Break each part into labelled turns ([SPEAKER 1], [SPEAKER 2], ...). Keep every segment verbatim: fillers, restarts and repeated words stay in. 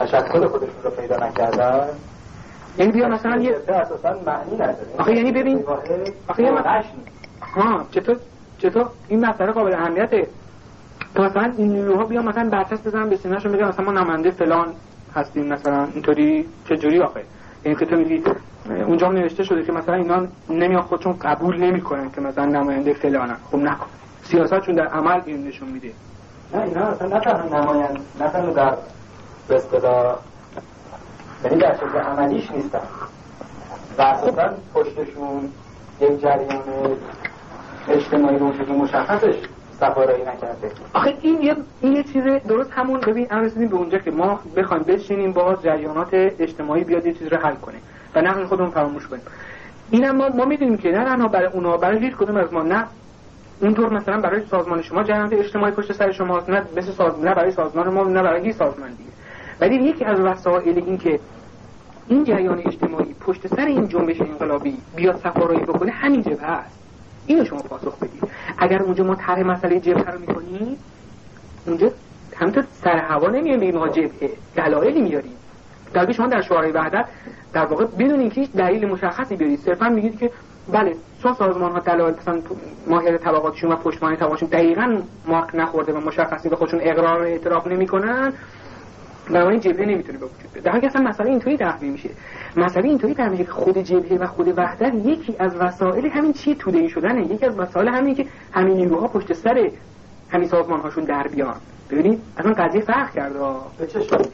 [SPEAKER 1] تشکل خودشون رو پیدا نکردن.
[SPEAKER 2] یعنی بیا مثلا یه
[SPEAKER 1] اساسا معنی نداره.
[SPEAKER 2] آخه یعنی ببین آخه یه ها چطور چطور این مسئله قابل اهمیته. تو مثلا این نیروها بیا مثلا برچسب بزنن به سینه‌شون بگن مثلا ما نماینده فلان هستیم مثلا اینطوری چجوری آخه یعنی که تو میگی اونجا نوشته شده که مثلا اینا نمیان خودشون قبول نمیکنن که مثلا نماینده فلانن. خب نکن سیاستشون در عمل این نشون میده.
[SPEAKER 1] نه اینا اصلا نه تنها نماینده نه تنها در به اصطلاح یعنی در شکل عملیش نیستن و اساسا پشتشون یک جریان اجتماعی رو شکل مشخصش سفارایی نکرده.
[SPEAKER 2] آخه این یه این یه چیزه درست همون ببین الان رسیدیم به اونجا که ما بخوایم بشینیم باز جریانات اجتماعی بیاد یه چیز رو حل کنه و نه خودمون فراموش کنیم. اینم ما ما میدونیم که نه تنها برای اونها برای هیچ کدوم از ما نه اونطور مثلا برای سازمان شما جریانات اجتماعی پشت سر شماست نه مثل سازمان نه برای سازمان ما نه برای هیچ سازمان دیگه. ولی یکی از وسایل این که این جریان اجتماعی پشت سر این جنبش انقلابی بیاد سفارایی بکنه همین جبهه است. اینو شما پاسخ بدید. اگر اونجا ما طرح مسئله جبهه رو می‌کنیم اونجا همینطور سر هوا نمیایم بگیم ما جبهه دلایلی میاریم. در شما در شورای وحدت در واقع بدون اینکه هیچ دلیل مشخصی بیارید صرفا میگید که بله چون سازمان‌ها دلایل مثلا ماهیت طبقاتشون و پشتوانه طبقاتشون دقیقاً مارک نخورده و مشخصی به خودشون اقرار و اعتراف نمی‌کنن بنابراین جبهه نمیتونه به وجود بیاد. در حالی که اصلا مسئله اینطوری تحلیل میشه. مسئله اینطوری تحلیل میشه که خود جبهه و خود وحدت یکی از وسایل همین چیه توده‌ای شدنه. یکی از وسایل همین که همین نیروها پشت سر همین سازمان‌هاشون در بیان. ببینید اصلا قضیه فرق کرده.
[SPEAKER 1] به چه شکلی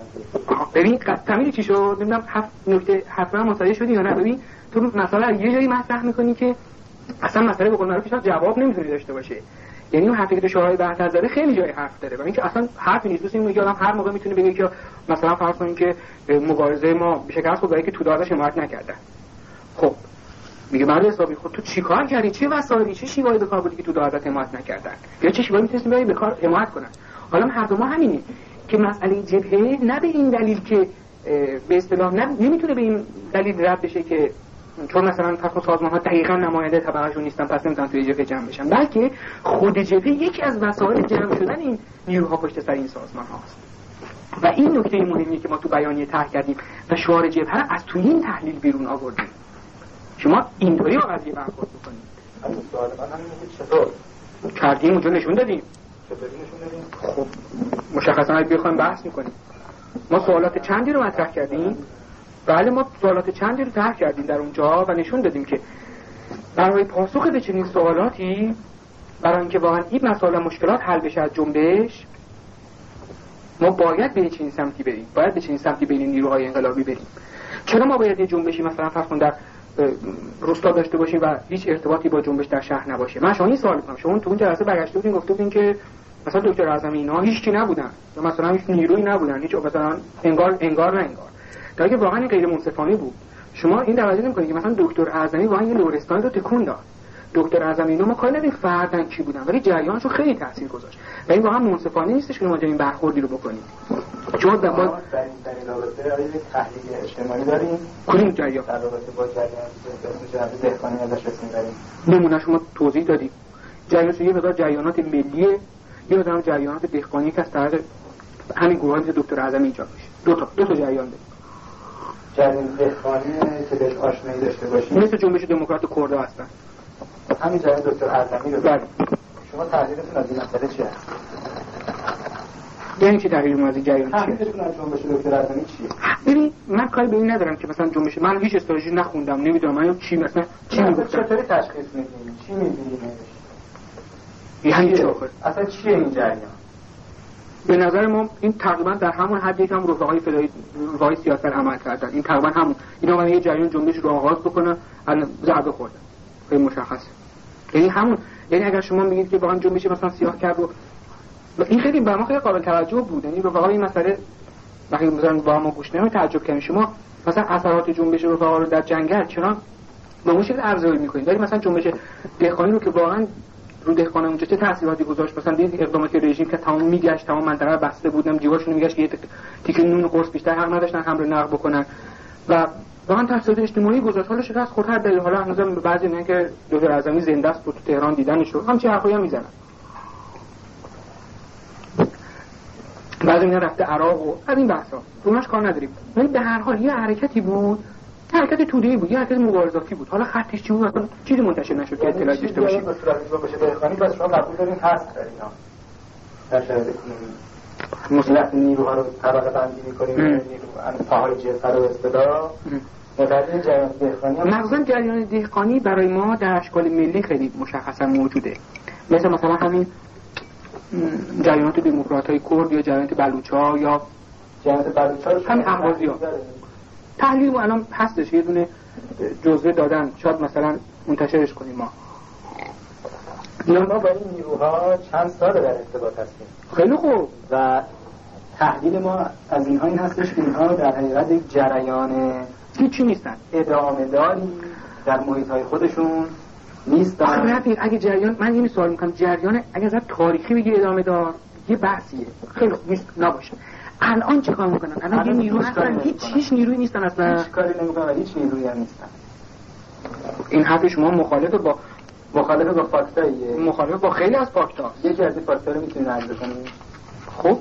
[SPEAKER 2] ببین تمام چی شد نمیدونم هفت نکته حتما متوجه شدی یا نه. ببین تو مسئله یه جایی مطرح می‌کنی که اصلا مسئله به قول معروف جواب نمیتونه داشته باشه. یعنی اون حرفی که شورای وحدت زده خیلی جای حرف داره و اینکه اصلا حرفی نیست. دوست میگه آدم هر موقع میتونه بگه که مثلا فرض کنیم که مبارزه ما به شکل خودی که تو داداش حمایت نکرده. خب میگه مرد حسابی خود تو چیکار کردی؟ چه وسایلی چه شیوایی به کار بودی که تو داداش حمایت نکردن؟ یا چه شیوایی میتونستی بری به کار حمایت کنن؟ حالا هر دو ما همینه که مسئله جبهه نه به این دلیل که به اصطلاح نمیتونه به این دلیل رد بشه که چون مثلا فرض سازمان‌ها دقیقاً نماینده طبقه‌شون نیستن پس نمیتونن توی جبهه جمع بشن، بلکه خود جبهه یکی از وسایل جمع شدن این نیروها پشت سر این سازمان‌هاست. و این نکته مهمی که ما تو بیانیه طرح کردیم و شعار جبهه را از توی این تحلیل بیرون آوردیم. شما اینطوری با قضیه برخورد بکنید.
[SPEAKER 1] اصلا سوال من همینه که چطور
[SPEAKER 2] کردیم اونجا نشون دادیم.
[SPEAKER 1] چطوری نشون دادیم؟
[SPEAKER 2] خب مشخصاً اگه بخوایم بحث می‌کنیم ما سوالات چندی رو مطرح کردیم. بله ما سوالات چندی رو طرح کردیم در اونجا و نشون دادیم که برای پاسخ به چنین سوالاتی برای اینکه واقعا این مسائل مشکلات حل بشه از جنبش ما باید به چنین سمتی بریم، باید به چنین سمتی بین نیروهای انقلابی بریم. چرا ما باید یه جنبشی مثلا فرض کن در روستا داشته باشیم و هیچ ارتباطی با جنبش در شهر نباشه؟ من شما این سوال می‌کنم، شما تو اون جلسه برگشته بودین گفته بودین که مثلا دکتر اعظمی اینا هیچ کی نبودن یا مثلا هیچ نیرویی نبودن، هیچ مثلا انگار انگار نه انگار تا اگه واقعا این غیر منصفانه بود. شما این توجه نمی‌کنید که مثلا دکتر اعظمی واقعا یه لرستان رو تکون داد. دکتر اعظمی اینو ما کاری نداریم فرداً کی بودن ولی جریانشو خیلی تاثیر گذاشت و این واقعا منصفانه نیستش که ما این برخوردی رو بکنیم. چون در باز
[SPEAKER 1] در این رابطه یک تحلیل اجتماعی داریم
[SPEAKER 2] کدوم جریان
[SPEAKER 1] در رابطه با جریان دهقانی ازش رسمی داریم
[SPEAKER 2] نمونه شما توضیح دادید. جریانش یه مقدار جریانات ملیه، یه مقدار جریانات دهقانی که از طریق همین گروهایی مثل دکتر اعظمی ایجاد میشه. دو تا دو تا جریان داریم.
[SPEAKER 1] جریان دهقانی که بهش آشنایی داشته باشیم
[SPEAKER 2] مثل جنبش دموکرات کرد هستن.
[SPEAKER 1] همین جریان دکتر اعظمی رو
[SPEAKER 2] بله.
[SPEAKER 1] شما تحلیلتون از این مسئله چیه؟
[SPEAKER 2] یعنی چی تحلیل از این جریان چیه؟
[SPEAKER 1] تحلیلتون از جنبش دکتر اعظمی چیه؟
[SPEAKER 2] ببین من کاری به این ندارم که مثلا جنبش من هیچ استراتژی نخوندم نمیدونم من چی مثلا چی میگفتم.
[SPEAKER 1] چطوری تشخیص میدین؟ چی میبینید؟
[SPEAKER 2] یعنی چی آخر؟
[SPEAKER 1] اصلا چیه این جریان؟
[SPEAKER 2] به نظر ما این تقریبا در همون حدی که هم رفقای فدایی رفقای سیاست عمل کردن. این تقریبا همون اینا من یه جریان جنبش رو آغاز بکنه الان ضربه خوردن. خیلی مشخصه. یعنی همون یعنی اگر شما میگید که واقعا جنبش مثلا سیاه کرد و این خیلی برام خیلی قابل توجه بود. یعنی رفقای این مسئله وقتی مثلا با ما گوش نمیدن تعجب کردن شما مثلا اثرات جنبش رفقا رو در جنگل چرا به اون شکل ارزیابی می‌کنید؟ ولی مثلا جنبش دهقانی رو که واقعا رو دهقان اونجا چه تاثیراتی گذاشت؟ مثلا دید اقدامات رژیم که تمام میگشت تمام منطقه بسته بودن جیباشون میگشت که یه تیکه نون قرص بیشتر حق نداشتن حمله نقد بکنن و واقعا تاثیرات اجتماعی گذاشت. حالا شکست خود هر دلیل حالا هنوز بعضی میگن که دکتر اعظمی زنده است تو تهران دیدنش رو هم چه حرفایی میزنن. بعضی اینا رفته عراق و از این بحثا اوناش کار نداریم، ولی به هر حال یه حرکتی بود، حرکت توده‌ای بود، یه حرکت مبارزاتی بود. حالا خطش چی بود اصلا چیزی منتشر نشد که اطلاعی داشته باشیم.
[SPEAKER 1] به صورت اینجا بشه دهقانی بس شما قبول دارین هست در اینا در شرایط کنونی مثلا نیروها رو طبقه بندی می‌کنیم، نیرو پاهای جبهه رو اصطلاح متعلق جریان دهقانی.
[SPEAKER 2] مخصوصا جریان دهقانی برای ما در اشکال ملی خیلی مشخصا موجوده، مثل مثلا همین جریانات دموکرات‌های کرد یا جریانات بلوچ‌ها یا
[SPEAKER 1] جریانات بلوچ‌ها
[SPEAKER 2] همین اهوازی‌ها. تحلیل ما الان هستش، یه دونه جزوه دادن، شاید مثلا منتشرش کنیم. ما
[SPEAKER 1] یا ما با این نیروها چند سال در ارتباط هستیم.
[SPEAKER 2] خیلی خوب.
[SPEAKER 1] و تحلیل ما از اینها این هستش که اینها در حقیقت یک جریان
[SPEAKER 2] هیچی نیستن،
[SPEAKER 1] ادامه داری در محیط‌های خودشون نیستن.
[SPEAKER 2] آخه رفیق اگه جریان، من اینو سوال میکنم، جریان اگه از تاریخی بگی ادامه دار یه بحثیه، خیلی خوب نیست نباشه. الان چه کار میکنن؟ الان یه نیرو هستن، هیچ هیچ نیرویی نیستن اصلا،
[SPEAKER 1] هیچ کاری نمیکنن، هیچ نیرویی هم نیستن.
[SPEAKER 2] این حرف شما مخالف با
[SPEAKER 1] مخالف با فاکتاییه،
[SPEAKER 2] مخالف با خیلی از فاکتا.
[SPEAKER 1] یکی از این فاکتور رو میتونید عرض کنید؟
[SPEAKER 2] خب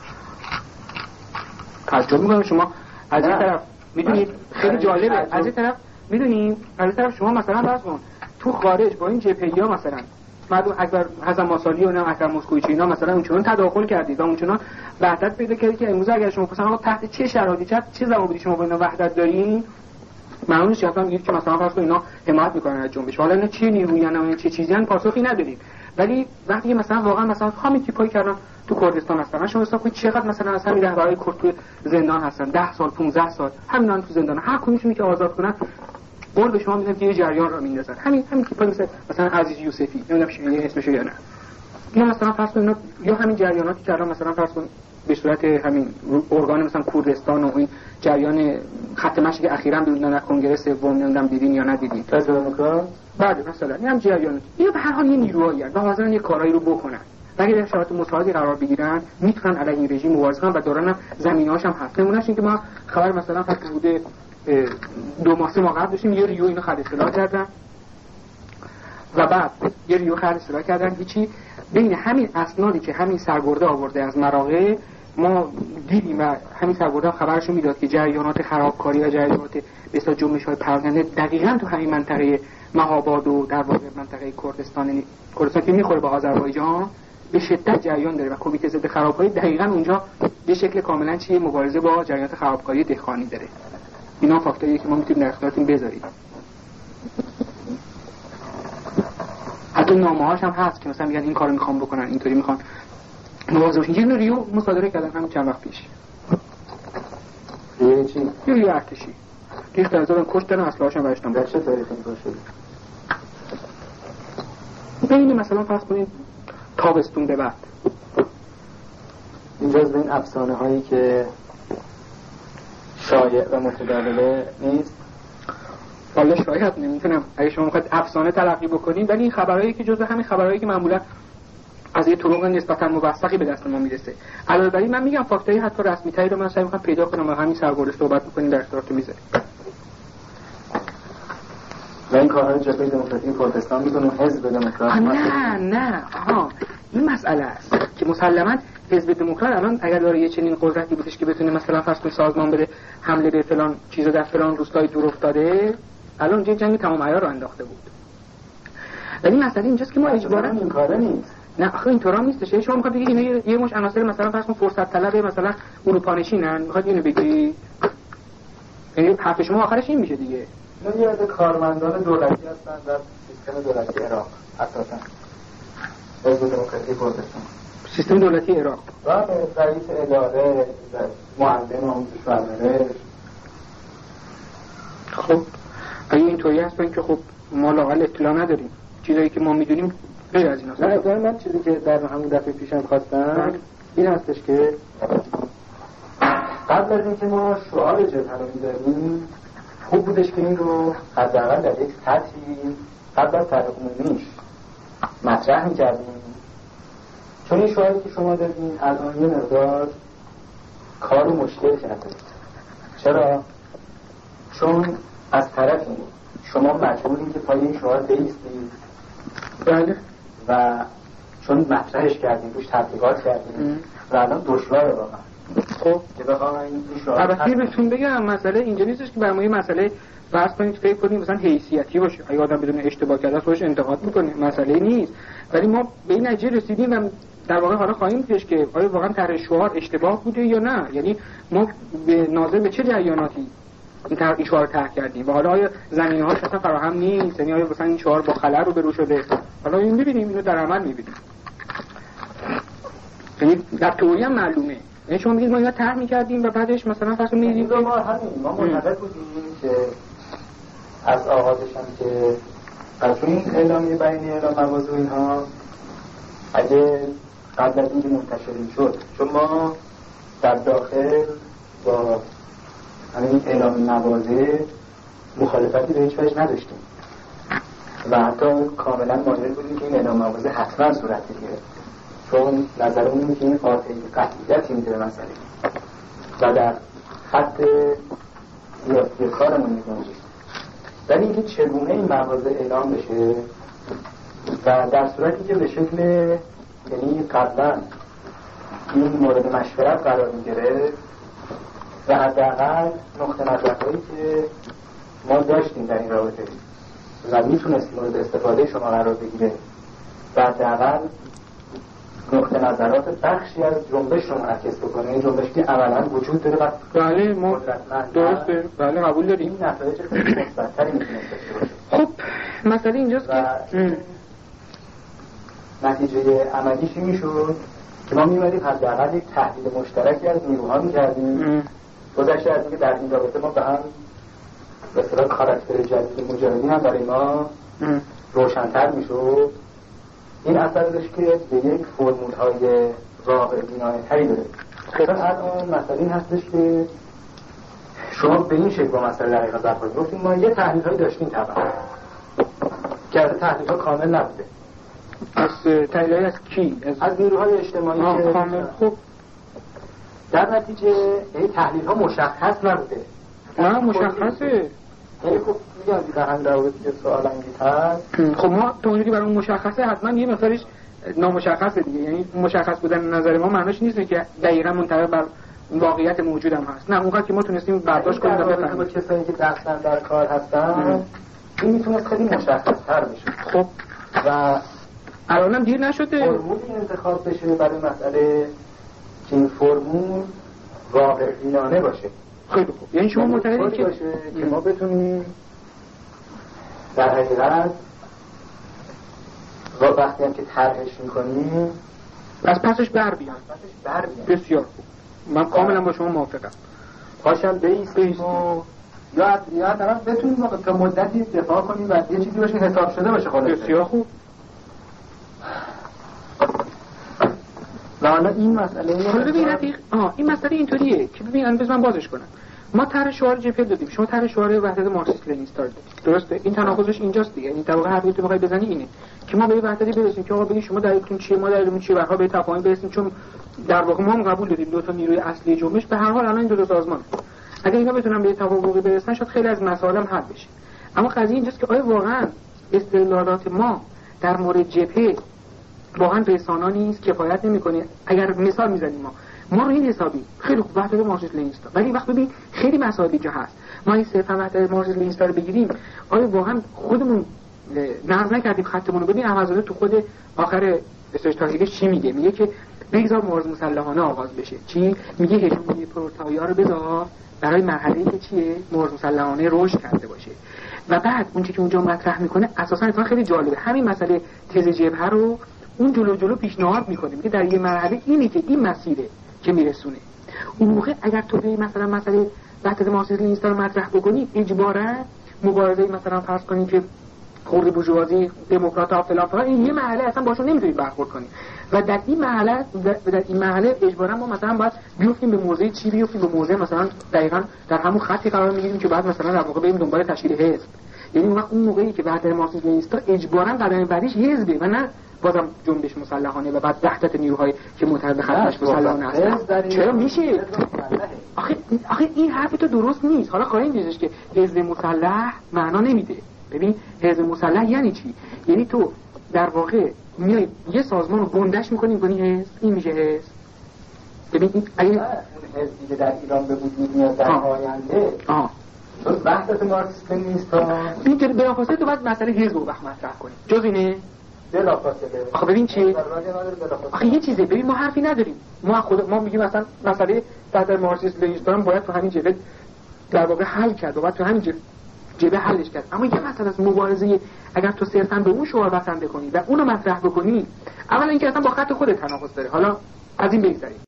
[SPEAKER 2] تعجب میکنم شما از این طرف میدونید، خیلی جالبه، از این طرف میدونید، از این طرف شما مثلا فرض کن تو خارج با این جپیا مثلا مردم اکبر حسن ماسالی و نه اکرم مسکویچی اینا مثلا اونچنان تداخل کردید و اونچنان وحدت پیدا کردید که امروز اگر شما مثلا تحت چه شرایطی چه چه ضوابطی شما با اینا وحدت دارین، معلومه که اصلا میگید که مثلا فرض کن اینا حمایت میکنن از جنبش، حالا اینا چه نیرویی ان چه چیزی ان پاسخی ندارید. ولی وقتی مثلا واقعا مثلا همین تیپایی کردن تو کردستان هستن، شما حساب کنید چقدر مثلا از همین رهبرای کرد تو زندان هستن، ده سال پانزده سال همینا تو زندان، هر کدومشون که آزاد کنن قول به شما میدن که یه جریان رو میندازن. همین همین تیپا مثلا مثلا عزیز یوسفی، نمیدونم چی اسمش یا نه، یا مثلا فرض کن یا همین جریاناتی که الان مثلا فرض کن به صورت همین ارگان مثلا کردستان و این جریان خط مشی که اخیراً بیرون کنگره سوم نمیدونم دیدین یا ندیدین
[SPEAKER 1] حزب دموکرات،
[SPEAKER 2] بعد مثلا این هم جریان، اینا به هر حال یه نیروهایی هستن و حاضرن یه کارایی رو بکنن و اگه در شرایط مساعدی قرار بگیرن میتونن علیه این رژیم مبارزه کنن و دارن زمینه‌هاش هم هست. نمونهش این که ما خبر مثلا فقط بوده دو ماه سه ماه قبل داشتیم یه ریو اینو خرید اصلاح کردن و بعد یه ریو خرید اصلاح کردن، هیچی بین همین اسنادی که همین سرگرده آورده از مراغه ما دیدیم و همین سرگرده خبرشو میداد که جریانات خرابکاری و جریانات به اصطلاح جنبش‌های پراکنده دقیقاً تو همین منطقه مهاباد و در واقع منطقه کردستان کردستان که میخوره به آذربایجان به شدت جریان داره و کمیته ضد خرابکاری دقیقاً اونجا به شکل کاملاً چیه مبارزه با جریانات خرابکاری دهقانی داره. اینا فاکتوریه که ما میتونیم در اختیارتون بذاریم. حتی نامه‌هاش هم هست که مثلا میگن این کارو میخوام بکنن، اینطوری میخوان مواظب باشین. یه ریو مصادره کردن همین چند وقت پیش.
[SPEAKER 1] یه چی؟
[SPEAKER 2] یه ریو ارتشی. ریخت از دادن کشتن اصلاحاشون برشتن.
[SPEAKER 1] در چه تاریخی باشه؟
[SPEAKER 2] بین مثلا فرض کنید تابستون به بعد.
[SPEAKER 1] اینجا از این افسانه هایی که شایع و متداوله نیست.
[SPEAKER 2] والا شاید نمیتونم اگه شما میخواید افسانه تلقی بکنید، ولی این خبرایی که جزء همین خبرایی که معمولا از یه طرق نسبتا موثقی به دست ما میرسه. علاوه بر این من میگم فاکتایی حتی رسمی تری رو من سعی میکنم پیدا کنم و همین سرگرده صحبت میکنیم در اختیارتون میذاریم.
[SPEAKER 1] و این کارهای جبهه دموکراتیک کردستان میکنه حزب دموکرات.
[SPEAKER 2] نه نه آها این مسئله است که مسلماً حزب دموکرات الان اگر داره یه چنین قدرتی بودش که بتونه مثلا فرض کنید سازمان بده حمله به فلان چیزا در فلان روستای دور افتاده، الان یه جنگ تمام عیار رو انداخته بود. ولی مسئله اینجاست که ما اجباراً
[SPEAKER 1] این کاره نیست.
[SPEAKER 2] نه آخه اینطورا نیستش. شما میخواد بگید اینا یه مش عناصر مثلا فرض کن فرصت طلب مثلا اروپا نشینن، میخواد اینو بگی، یعنی حرف شما آخرش این میشه دیگه.
[SPEAKER 1] اینا یه عده کارمندان دولتی هستن در سیستم دولتی عراق اساسا. حزب دموکراتیک کردستان
[SPEAKER 2] سیستم دولتی عراق
[SPEAKER 1] و رئیس اداره معلم آموزش و پرورش.
[SPEAKER 2] خب اگه اینطوری هست که خب ما لااقل اطلاع نداریم، چیزایی که ما میدونیم غیر از این هست.
[SPEAKER 1] نه من چیزی که در همون دفعه پیشم خواستم این هستش که قبل از اینکه ما شعار جبهه رو می‌دادیم خوب بودش که این رو حداقل در یک سطحی قبل از طرح عمومیش مطرح می‌کردیم، چون این شعاری که شما دادین الان یه مقدار کار رو مشکل کرده. چرا؟ چون از طرفی شما مجبورین که پای این شعار بایستید،
[SPEAKER 2] بله،
[SPEAKER 1] و چون مطرحش کردیم روش تبلیغات کردیم و الان دشواره واقعا.
[SPEAKER 2] خب
[SPEAKER 1] که بخوام این شعار
[SPEAKER 2] البته بهتون بگم مسئله اینجا نیستش که برای مسئله فرض کنید فکر کنیم مثلا حیثیتی باشه، اگه آدم بدون اشتباه کرده خودش انتقاد میکنه، مسئله نیست. ولی ما به این نتیجه رسیدیم و در واقع حالا خواهیم داشت که آیا واقعا طرح شعار اشتباه بوده یا نه. یعنی ما به ناظر به چه جریاناتی این طرح شعار طرح کردیم و حالا آیا زمینه‌هاش اصلا فراهم نیست، یعنی آیا مثلا این شعار با خلأ رو برو شده. حالا این ببینیم، اینو در عمل می‌بینیم. یعنی در تئوری هم معلومه. یعنی شما میگید ما اینا طرح می‌کردیم و بعدش مثلا فرض می‌کنید
[SPEAKER 1] ما همین ما معتقد بودیم که از آغازش هم که از این اعلامیه بین اعلام موازه اینها اگه قبل از اینکه منتشر میشد، چون ما در داخل با همین اعلامیه موازه مخالفتی به هیچ وجه نداشتیم و حتی کاملا مایل بودیم که این اعلام موازه حتما صورت بگیره، چون نظرمون اینه که این قاطعی قطعیتی میده به مسئله و در خط سیاسی کارمون میگنجه. ولی اینکه چگونه این مواضع اعلام بشه و در صورتی که به شکل یعنی قبلا این مورد مشورت قرار میگیره و حداقل نقطه نظرهایی که ما داشتیم در این رابطه و میتونست مورد استفاده شما قرار بگیره و حداقل نقطه نظرات بخشی از جنبش رو منعکس بکنه، این جنبش که اولا وجود داره و
[SPEAKER 2] بله ما درسته، بله قبول داریم.
[SPEAKER 1] این نتایج خیلی مثبت‌تری میتونه داشته باشه.
[SPEAKER 2] خب مسئله اینجاست که
[SPEAKER 1] نتیجه عملیش میشد که ما می‌اومدیم حداقل یک تحلیل مشترکی از نیروها می‌کردیم گذشته از اینکه در این رابطه ما به هم به اصطلاح کاراکتر جدید مجاهدین هم برای ما روشن‌تر میشد. این اثر داشت که به یک فرمول‌های واقع بینانه‌تری داره. خب الان مسئله این هستش که شما به این شکل با مسئله در حقیقت برخورد گفتیم ما یه تحلیل‌هایی داشتیم طبعا که از تحلیل‌ها کامل نبوده.
[SPEAKER 2] از تحلیل‌های از کی؟
[SPEAKER 1] از, از نیروهای اجتماعی که
[SPEAKER 2] کامل. خب
[SPEAKER 1] در نتیجه این تحلیل‌ها مشخص نبوده.
[SPEAKER 2] نه مشخصه.
[SPEAKER 1] یعنی خب میگم در همین رابطه که سوال انگیز هست.
[SPEAKER 2] خب ما تا اونجایی که برای اون مشخصه حتما یه مقدارش نامشخصه دیگه. یعنی مشخص بودن نظر ما معنیش نیست که دقیقاً منطبق بر واقعیت موجود هم هست. نه اونقدر که ما تونستیم برداشت کنیم و بفهمیم
[SPEAKER 1] با کسایی که دستن در کار هستن این میتونه خیلی مشخص‌تر بشه.
[SPEAKER 2] خب
[SPEAKER 1] و
[SPEAKER 2] الانم دیر نشده
[SPEAKER 1] فرمولی انتخاب بشه برای مسئله که این فرمول واقع بینانه باشه.
[SPEAKER 2] خیلی خوب. یعنی شما معتقدید که
[SPEAKER 1] باشه که ما بتونیم در حقیقت و وقتی هم که طرحش میکنیم
[SPEAKER 2] از پسش بر بیان.
[SPEAKER 1] پسش بر بیان.
[SPEAKER 2] بسیار خوب. من کاملا با شما موافقم.
[SPEAKER 1] پاشم بیستیم و یا یا طرف بتونیم تا مدتی دفاع کنیم و یه چیزی باشه حساب شده باشه خلاصه.
[SPEAKER 2] بسیار خوب.
[SPEAKER 1] و حالا این مسئله
[SPEAKER 2] حالا ببین رفیق آها این مسئله اینطوریه که ببین الان بذار من بازش کنم. ما طرح شعار جبهه دادیم، شما طرح شعار وحدت مارکسیست لنینیست دادید. درسته؟ این تناقضش اینجاست دیگه. یعنی در واقع حرفی که می‌خوای بزنی اینه که ما به وحدتی برسیم که آقا بگید شما دلیلتون چیه، ما دلیلمون چیه، برها به تفاهم برسیم، چون در واقع ما هم قبول دادیم دو تا نیروی اصلی جنبش به هر حال الان این دو تا سازمان اگه اینا بتونن به توافقی برسن شاید خیلی از مسائل هم حل بشه. اما قضیه اینجاست که آیا واقعا استدلالات ما در مورد جبهه واقعا رسانا نیست، کفایت نمی‌کنه؟ اگر مثال می‌زنیم ما ما رو این حسابی خیلی خوب وحدت مارکسیست لنینیست، ولی وقت ببین خیلی مسائل دیگه هست. ما این صرفا وحدت مارکسیست لنینیست رو بگیریم، آیا واقعا خودمون نقد نکردیم خطمون رو؟ ببین احمدزاده تو خود آخر استراتژیش چی میگه؟ میگه که بگذار مبارزه مسلحانه آغاز بشه. چی میگه؟ هژمونی پرولتاریا رو بذار برای مرحله‌ای که چیه مبارزه مسلحانه رشد کرده باشه. و بعد اون چیزی که اونجا مطرح میکنه اساسا اتفاقا خیلی جالبه، همین مسئله تز جبهه رو اون جلو جلو پیشنهاد میکنه، میگه در یه مرحله اینی که این مسیره که میرسونه. اون موقع اگر تو به مثلا مسئله وحدت مارکسیسم لنینیست رو مطرح بکنی اجباراً مبارزه مثلا فرض کنی که خورد بورژوازی دموکرات ها فلان فلان این یه مرحله اصلا باشون نمیتونید برخورد کنید و در این مرحله در این مرحله اجباراً ما مثلا باید بیافتیم به موضع چی، بیافتیم به موضع مثلا دقیقاً در همون خطی قرار میگیریم که بعد مثلا در واقع بریم دنبال تشکیل حزب. یعنی اون وقت اون موقعی که وحدت مارکسیسم لنینیست اجباراً قدم بعدیش حزبه و نه بازم جنبش مسلحانه و بعد وحدت نیروهای که متحد خطش مسلحانه هستن. چرا میشه؟ آخه آخه این حرف تو درست نیست. حالا خواهیم دیدش که حزب مسلح معنا نمیده. ببین حزب مسلح یعنی چی؟ یعنی تو در واقع میای یه سازمان رو گندش میکنی میکنی حزب، این میشه حزب. ببین این اگه
[SPEAKER 1] اون حزبی که در ایران به وجود میاد در آینده
[SPEAKER 2] آه
[SPEAKER 1] جز وحدت مارکسیسم نیست ها.
[SPEAKER 2] این که بلافاصله تو باید مسئله حزب رو وقت مطرح کنی. جز اینه
[SPEAKER 1] بلافاصله.
[SPEAKER 2] آخه ببین چی؟ آخه یه چیزه، ببین ما حرفی نداریم. ما خود ما میگیم مثلا مسئله تحت مارکسیسم لنینیسم باید تو همین جبهه در واقع حل کرد و باید تو همین جبهه جبهه حلش کرد. اما یه مسئله از مبارزه اگر تو صرفا به اون شعار بسنده کنی و اونو مطرح بکنی، اولا اینکه اصلا با خط خودت تناقض داره. حالا از این بگذریم.